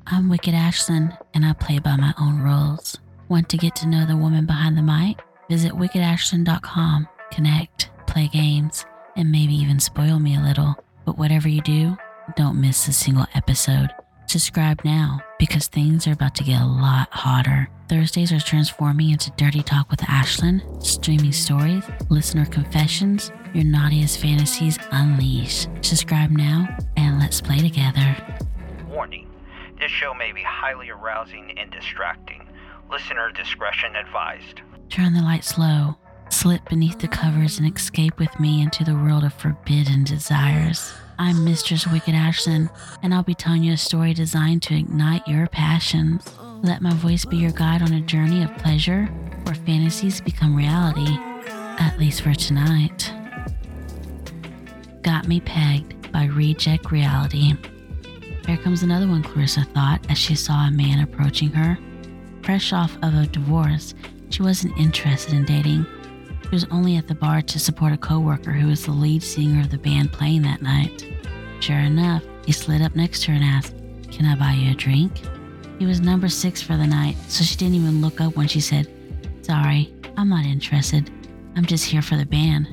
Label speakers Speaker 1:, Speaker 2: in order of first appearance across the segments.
Speaker 1: I'm Wicked Ashlyn, and I play by my own rules. Want to get to know the woman behind the mic? Visit wickedashlyn.com, connect, play games, and maybe even spoil me a little. But whatever you do, don't miss a single episode. Subscribe now, because things are about to get a lot hotter. Thursdays are transforming into Dirty Talk with Ashlyn, streaming stories, listener confessions, your naughtiest fantasies unleashed. Subscribe now, and let's play together.
Speaker 2: Warning. This show may be highly arousing and distracting. Listener discretion advised.
Speaker 1: Turn the lights low, slip beneath the covers, and escape with me into the world of forbidden desires. I'm Mistress Wicked Ashlyn, and I'll be telling you a story designed to ignite your passions. Let my voice be your guide on a journey of pleasure where fantasies become reality, at least for tonight. Got Me Pegged by Reject Reality. Here comes another one, Clarissa thought as she saw a man approaching her. Fresh off of a divorce, she wasn't interested in dating. She was only at the bar to support a coworker who was the lead singer of the band playing that night. Sure enough, he slid up next to her and asked, "Can I buy you a drink?" He was number 6 for the night, so she didn't even look up when she said, "Sorry, I'm not interested. I'm just here for the band."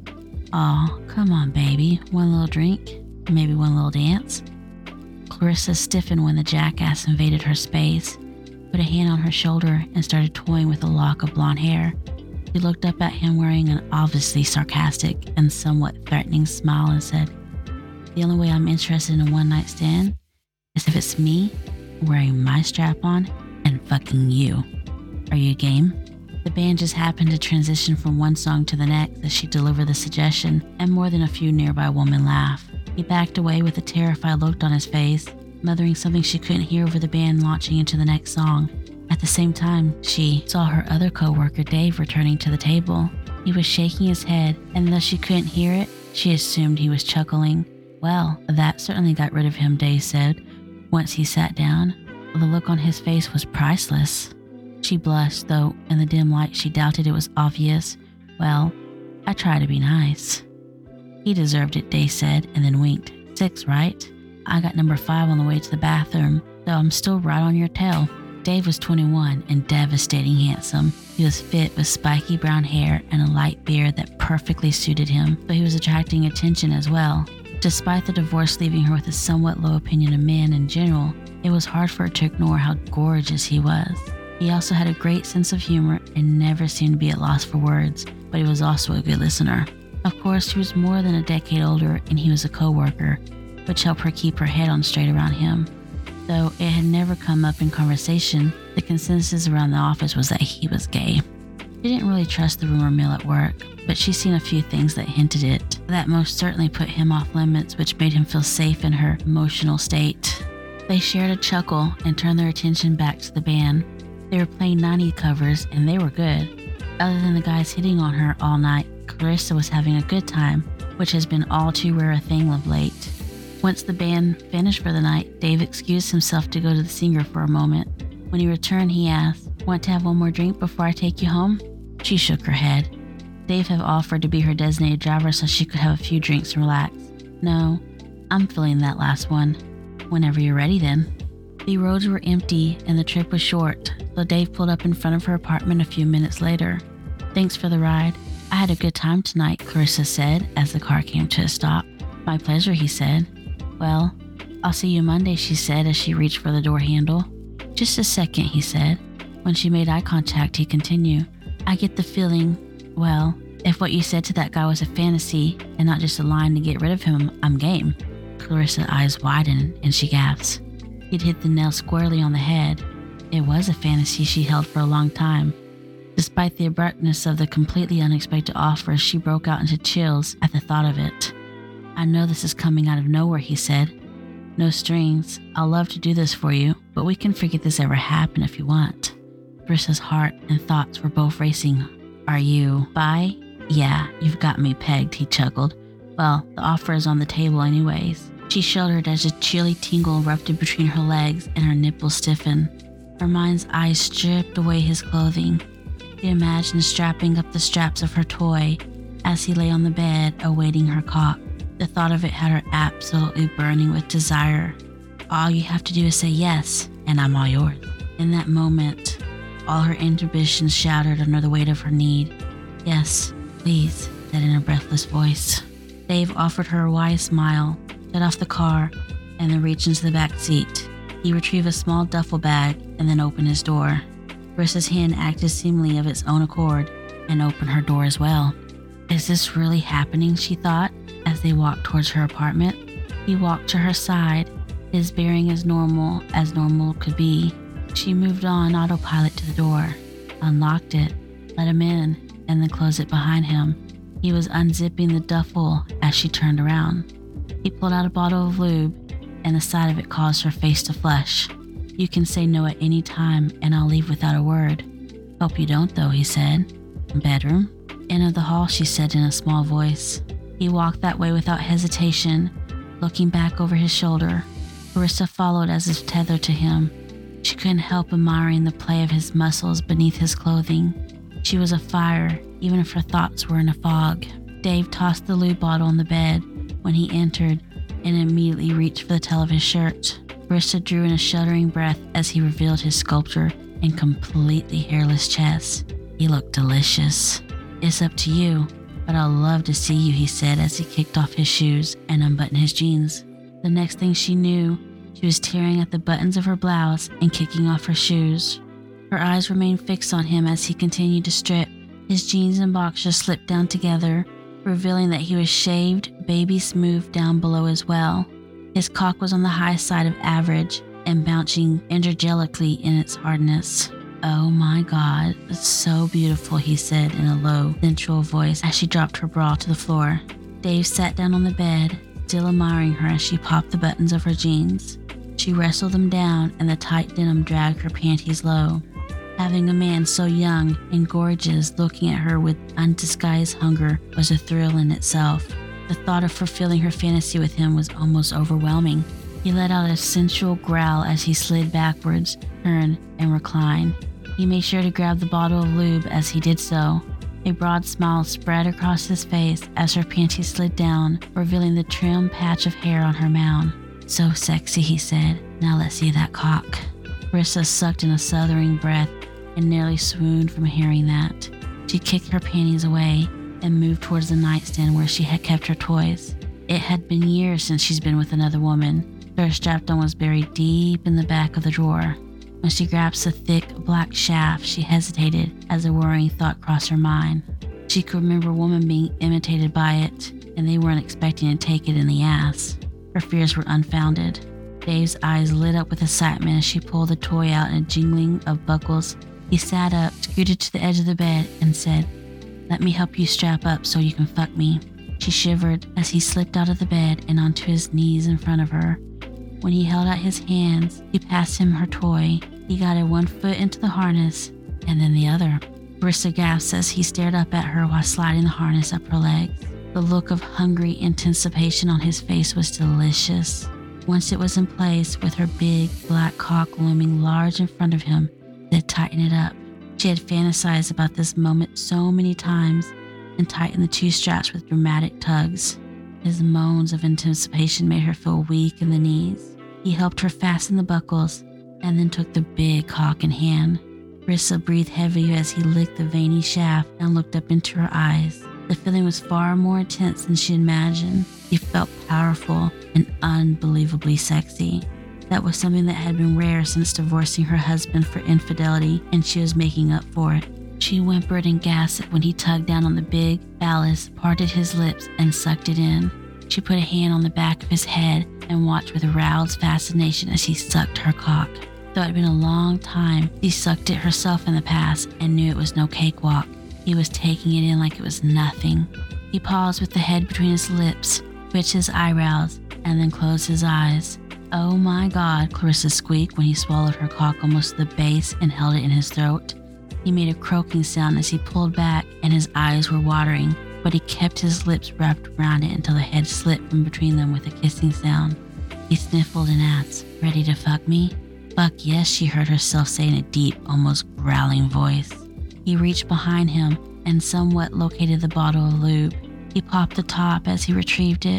Speaker 1: "Aw, come on, baby. One little drink? Maybe one little dance?" Clarissa stiffened when the jackass invaded her space, put a hand on her shoulder, and started toying with a lock of blonde hair. She looked up at him wearing an obviously sarcastic and somewhat threatening smile and said, "The only way I'm interested in a one-night stand is if it's me wearing my strap-on and fucking you. Are you game?" The band just happened to transition from one song to the next as she delivered the suggestion, and more than a few nearby women laughed. He backed away with a terrified look on his face, muttering something she couldn't hear over the band launching into the next song. At the same time, she saw her other coworker, Dave, returning to the table. He was shaking his head, and though she couldn't hear it, she assumed he was chuckling. "Well, that certainly got rid of him," Dave said, once he sat down. The look on his face was priceless. She blushed, though in the dim light she doubted it was obvious. "Well, I try to be nice." "He deserved it," Dave said, and then winked. 6, right? I got number 5 on the way to the bathroom, so I'm still right on your tail." Dave was 21 and devastating handsome. He was fit with spiky brown hair and a light beard that perfectly suited him, but he was attracting attention as well. Despite the divorce leaving her with a somewhat low opinion of men in general, it was hard for her to ignore how gorgeous he was. He also had a great sense of humor and never seemed to be at loss for words, but he was also a good listener. Of course, she was more than a decade older and he was a coworker, which helped her keep her head on straight around him. Though it had never come up in conversation, the consensus around the office was that he was gay. She didn't really trust the rumor mill at work, but she'd seen a few things that hinted it. That most certainly put him off limits, which made him feel safe in her emotional state. They shared a chuckle and turned their attention back to the band. They were playing 90s covers, and they were good. Other than the guys hitting on her all night, Clarissa was having a good time, which has been all too rare a thing of late. Once the band finished for the night, Dave excused himself to go to the singer for a moment. When he returned, he asked, "Want to have one more drink before I take you home?" She shook her head. Dave had offered to be her designated driver so she could have a few drinks and relax. "No, I'm feeling that last one." "Whenever you're ready, then." The roads were empty and the trip was short, so Dave pulled up in front of her apartment a few minutes later. "Thanks for the ride. I had a good time tonight," Clarissa said as the car came to a stop. "My pleasure," he said. "Well, I'll see you Monday," she said as she reached for the door handle. "Just a second," he said. When she made eye contact, he continued, "I get the feeling, well, if what you said to that guy was a fantasy and not just a line to get rid of him, I'm game." Clarissa's eyes widened and she gasped. He'd hit the nail squarely on the head. It was a fantasy she held for a long time. Despite the abruptness of the completely unexpected offer, she broke out into chills at the thought of it. "I know this is coming out of nowhere," he said. "No strings. I'll love to do this for you, but we can forget this ever happened if you want." Clarissa's heart and thoughts were both racing. "Are you bi?" "Yeah, you've got me pegged," he chuckled. "Well, the offer is on the table anyways." She shuddered as a chilly tingle erupted between her legs and her nipples stiffened. Her mind's eye stripped away his clothing. She imagined strapping up the straps of her toy as he lay on the bed awaiting her cock. The thought of it had her absolutely burning with desire. all you have to do is say yes, and I'm all yours. In that moment, all her inhibitions shattered under the weight of her need. Yes, please, said in a breathless voice. Dave offered her a wise smile, shut off the car, and then reached into the back seat. He retrieved a small duffel bag and then opened his door. Carissa's hand acted seemingly of its own accord and opened her door as well. Is this really happening, she thought, as they walked towards her apartment. He walked to her side, his bearing as normal could be. She moved on autopilot to the door, unlocked it, let him in, and then closed it behind him. He was unzipping the duffel as she turned around. He pulled out a bottle of lube, and the sight of it caused her face to flush. You can say no at any time, and I'll leave without a word. Hope you don't, though, he said. Bedroom? End of the hall, she said in a small voice. He walked that way without hesitation, looking back over his shoulder. Carissa followed as if tethered to him. She couldn't help admiring the play of his muscles beneath his clothing. She was afire, even if her thoughts were in a fog. Dave tossed the lube bottle on the bed when he entered and immediately reached for the tail of his shirt. Carissa drew in a shuddering breath as he revealed his sculpture and completely hairless chest. He looked delicious. It's up to you, but I'll love to see you, he said as he kicked off his shoes and unbuttoned his jeans. The next thing she knew, she was tearing at the buttons of her blouse and kicking off her shoes. Her eyes remained fixed on him as he continued to strip. His jeans and boxers slipped down together, revealing that he was shaved, baby smooth down below as well. His cock was on the high side of average and bouncing energetically in its hardness. Oh my God, it's so beautiful, he said in a low, sensual voice as she dropped her bra to the floor. Dave sat down on the bed, still admiring her as she popped the buttons of her jeans. She wrestled them down and the tight denim dragged her panties low. Having a man so young and gorgeous looking at her with undisguised hunger was a thrill in itself. The thought of fulfilling her fantasy with him was almost overwhelming. He let out a sensual growl as he slid backwards, turned, and reclined. He made sure to grab the bottle of lube as he did so. A broad smile spread across his face as her panties slid down, revealing the trim patch of hair on her mound. So sexy, he said. Now let's see that cock. Carissa sucked in a southering breath and nearly swooned from hearing that. She kicked her panties away and moved towards the nightstand where she had kept her toys. It had been years since she's been with another woman, so her strap-on was buried deep in the back of the drawer. When she grasped the thick black shaft, she hesitated as a worrying thought crossed her mind. She could remember a woman being imitated by it, and they weren't expecting to take it in the ass. Her fears were unfounded. Dave's eyes lit up with excitement as she pulled the toy out in a jingling of buckles. He sat up, scooted to the edge of the bed, and said, "Let me help you strap up so you can fuck me." She shivered as he slipped out of the bed and onto his knees in front of her. When he held out his hands, he passed him her toy. He got her one foot into the harness, and then the other. Carissa gasped as he stared up at her while sliding the harness up her legs. The look of hungry anticipation on his face was delicious. Once it was in place, with her big black cock looming large in front of him, they tightened it up. She had fantasized about this moment so many times and tightened the two straps with dramatic tugs. His moans of anticipation made her feel weak in the knees. He helped her fasten the buckles and then took the big cock in hand. Carissa breathed heavily as he licked the veiny shaft and looked up into her eyes. The feeling was far more intense than she imagined. He felt powerful and unbelievably sexy. That was something that had been rare since divorcing her husband for infidelity, and she was making up for it. She whimpered and gasped when he tugged down on the big phallus, parted his lips, and sucked it in. She put a hand on the back of his head and watched with aroused fascination as he sucked her cock. Though it had been a long time, she sucked it herself in the past and knew it was no cakewalk. He was taking it in like it was nothing. He paused with the head between his lips, twitched his eyebrows, and then closed his eyes. "Oh my God," Carissa squeaked when he swallowed her cock almost to the base and held it in his throat. He made a croaking sound as he pulled back and his eyes were watering, but he kept his lips wrapped around it until the head slipped from between them with a kissing sound. He sniffled and asked, "Ready to fuck me?" "Fuck yes," she heard herself say in a deep, almost growling voice. He reached behind him and somewhat located the bottle of lube. He popped the top as he retrieved it,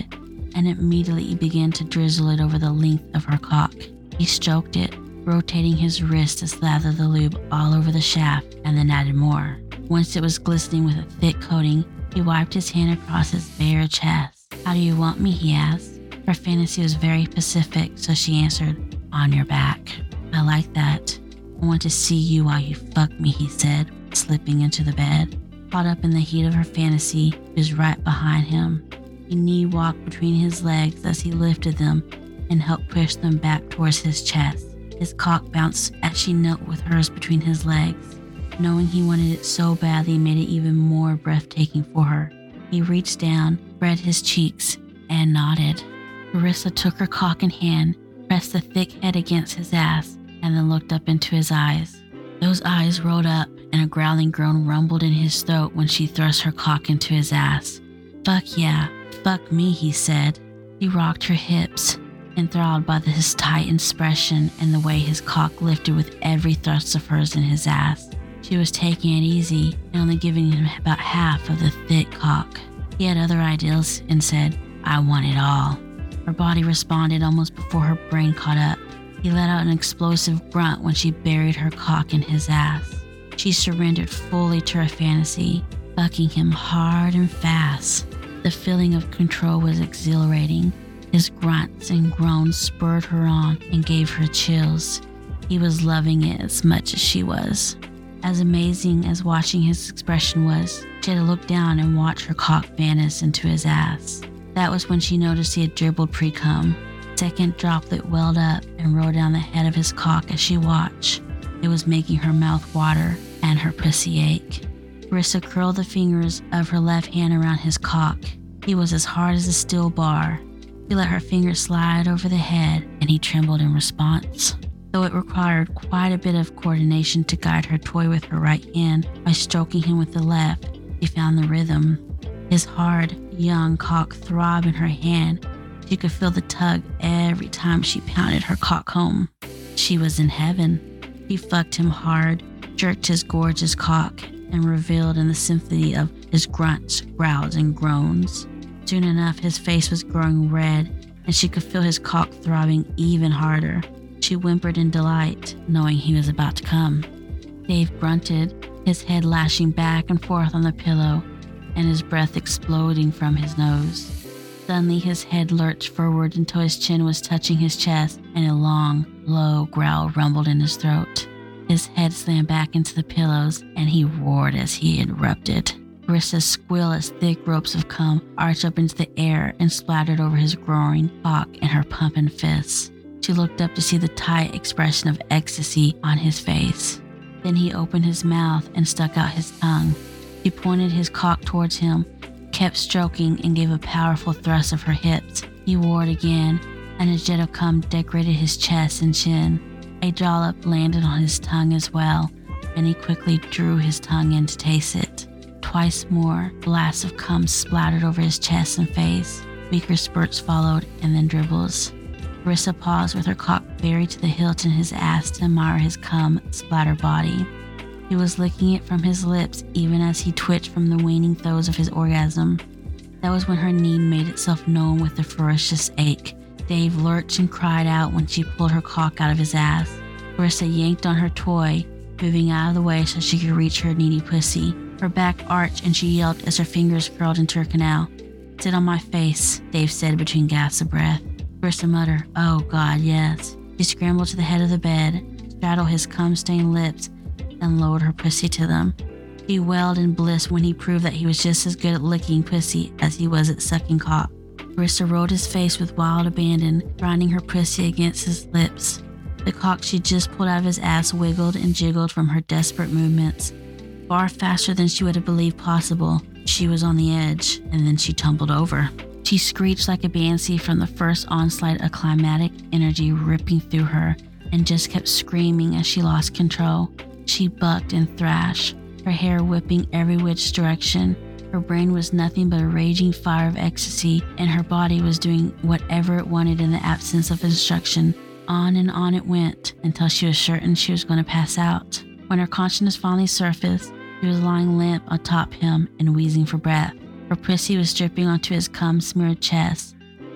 Speaker 1: and immediately began to drizzle it over the length of her cock. He stroked it, rotating his wrist to slather the lube all over the shaft and then added more. Once it was glistening with a thick coating, he wiped his hand across his bare chest. "How do you want me?" he asked. Her fantasy was very specific, so she answered, "On your back." "I like that. I want to see you while you fuck me," he said, slipping into the bed. Caught up in the heat of her fantasy, she was right behind him. He knee-walked between his legs as he lifted them and helped push them back towards his chest. His cock bounced as she knelt with hers between his legs. Knowing he wanted it so badly made it even more breathtaking for her. He reached down, spread his cheeks, and nodded. Carissa took her cock in hand, pressed the thick head against his ass, and then looked up into his eyes. Those eyes rolled up, and a growling groan rumbled in his throat when she thrust her cock into his ass. "Fuck yeah, fuck me," he said. He rocked her hips, enthralled by his tight expression and the way his cock lifted with every thrust of hers in his ass. She was taking it easy and only giving him about half of the thick cock. He had other ideals and said, "I want it all." Her body responded almost before her brain caught up. He let out an explosive grunt when she buried her cock in his ass. She surrendered fully to her fantasy, fucking him hard and fast. The feeling of control was exhilarating. His grunts and groans spurred her on and gave her chills. He was loving it as much as she was. As amazing as watching his expression was, she had to look down and watch her cock vanish into his ass. That was when she noticed he had dribbled pre-cum. Second droplet welled up and rolled down the head of his cock as she watched. It was making her mouth water and her pussy ache. Carissa curled the fingers of her left hand around his cock. He was as hard as a steel bar. She let her fingers slide over the head, and he trembled in response. Though it required quite a bit of coordination to guide her toy with her right hand by stroking him with the left, she found the rhythm. His hard, young cock throbbed in her hand. She could feel the tug every time she pounded her cock home. She was in heaven. He fucked him hard, jerked his gorgeous cock, and reveled in the symphony of his grunts, growls, and groans. Soon enough, his face was growing red, and she could feel his cock throbbing even harder. She whimpered in delight, knowing he was about to come. Dave grunted, his head lashing back and forth on the pillow, and his breath exploding from his nose. Suddenly, his head lurched forward until his chin was touching his chest, and a long, low growl rumbled in his throat. His head slammed back into the pillows, and he roared as he erupted. Carissa's squeal as thick ropes of cum arched up into the air and splattered over his growing cock and her pumping fists. She looked up to see the tight expression of ecstasy on his face. Then he opened his mouth and stuck out his tongue. She pointed his cock towards him, kept stroking, and gave a powerful thrust of her hips. He roared again, and a jet of cum decorated his chest and chin. A dollop landed on his tongue as well, and he quickly drew his tongue in to taste it. Twice more, blasts of cum splattered over his chest and face. Weaker spurts followed, and then dribbles. Carissa paused with her cock buried to the hilt in his ass to admire his cum-splattered body. He was licking it from his lips even as he twitched from the waning throes of his orgasm. That was when her need made itself known with a ferocious ache. Dave lurched and cried out when she pulled her cock out of his ass. Carissa yanked on her toy, moving out of the way so she could reach her needy pussy. Her back arched and she yelped as her fingers curled into her canal. "Sit on my face," Dave said between gasps of breath. Carissa muttered, "Oh God, yes." She scrambled to the head of the bed, straddled his cum-stained lips, and lowered her pussy to them. She wailed in bliss when he proved that he was just as good at licking pussy as he was at sucking cock. Carissa rolled his face with wild abandon, grinding her pussy against his lips. The cock she just pulled out of his ass wiggled and jiggled from her desperate movements. Far faster than she would have believed possible, she was on the edge, and then she tumbled over. She screeched like a banshee from the first onslaught of climatic energy ripping through her, and just kept screaming as she lost control. She bucked and thrashed, her hair whipping every which direction. Her brain was nothing but a raging fire of ecstasy, and her body was doing whatever it wanted in the absence of instruction. On and on it went, until she was certain she was going to pass out. When her consciousness finally surfaced, she was lying limp atop him and wheezing for breath. Her pussy was dripping onto his cum-smeared chest.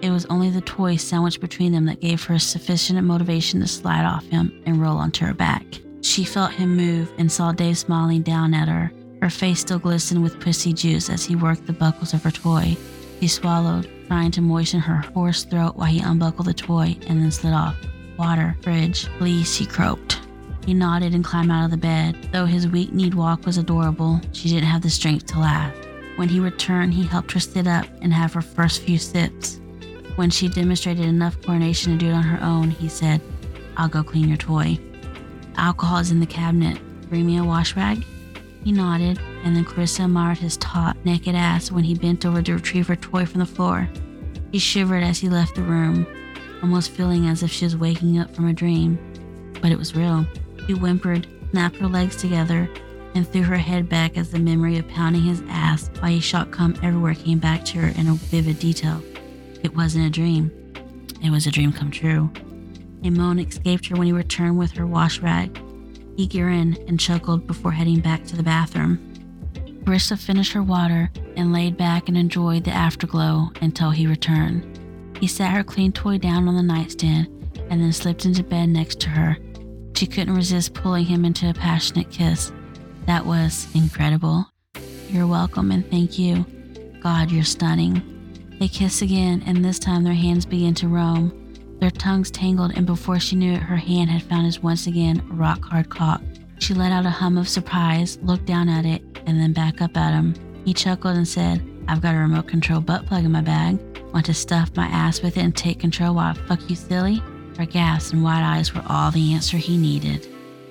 Speaker 1: It was only the toy sandwiched between them that gave her sufficient motivation to slide off him and roll onto her back. She felt him move and saw Dave smiling down at her. Her face still glistened with pussy juice as he worked the buckles of her toy. She swallowed, trying to moisten her hoarse throat while he unbuckled the toy and then slid off. Water, fridge, please, he croaked. He nodded and climbed out of the bed. Though his weak-kneed walk was adorable, she didn't have the strength to laugh. When he returned, he helped her sit up and have her first few sips. When she demonstrated enough coordination to do it on her own, he said, "I'll go clean your toy. Alcohol is in the cabinet. Bring me a wash rag?" He nodded, and then Clarissa admired his taut, naked ass when he bent over to retrieve her toy from the floor. She shivered as he left the room, almost feeling as if she was waking up from a dream. But it was real. She whimpered, snapped her legs together, and threw her head back as the memory of pounding his ass while he shot cum everywhere came back to her in a vivid detail. It wasn't a dream. It was a dream come true. A moan escaped her when he returned with her wash rag. He grinned and chuckled before heading back to the bathroom. Clarissa finished her water and laid back and enjoyed the afterglow until he returned. He sat her clean toy down on the nightstand and then slipped into bed next to her. She couldn't resist pulling him into a passionate kiss. That was incredible. "You're welcome and thank you. God, you're stunning." They kissed again, and this time their hands began to roam. Their tongues tangled, and before she knew it, her hand had found his once again rock-hard cock. She let out a hum of surprise, looked down at it, and then back up at him. He chuckled and said, "I've got a remote control butt plug in my bag. Want to stuff my ass with it and take control while I fuck you silly?" Her gasps and wide eyes were all the answer he needed.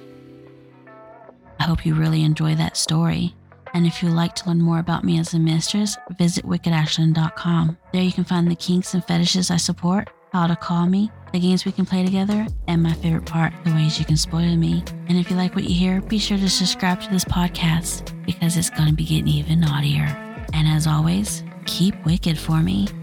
Speaker 1: I hope you really enjoy that story. And if you'd like to learn more about me as a mistress, visit wickedashland.com. There you can find the kinks and fetishes I support, how to call me, the games we can play together, and my favorite part, the ways you can spoil me. And if you like what you hear, be sure to subscribe to this podcast because it's going to be getting even naughtier. And as always, keep wicked for me.